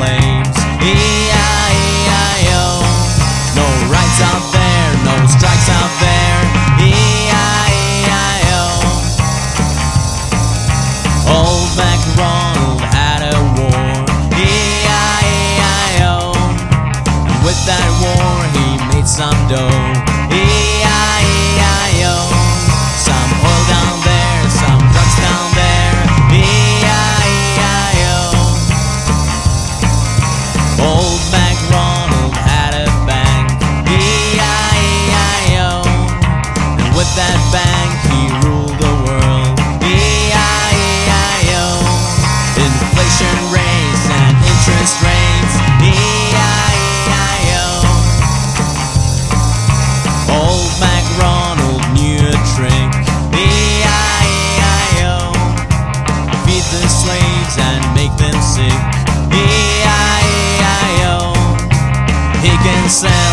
slaves. E-I-E-I-O. No rights out there, no strikes out there. E-I-E-I-O. Old MacDonald had a war. E-I-E-I-O. And with that war he made some dough. E-I-E-I-O. Some oil down there, some drugs down there. E-I-E-I-O. Old MacDonald had a bank. E-I-E-I-O. And with that bank he ruled the world. E-I-E-I-O. Inflation rates and interest rates. E-I-E-I-O. Old MacDonald knew a trick. E-I-E-I-O. Feed the slaves and make them sick. E-I-E-I-O. He can sell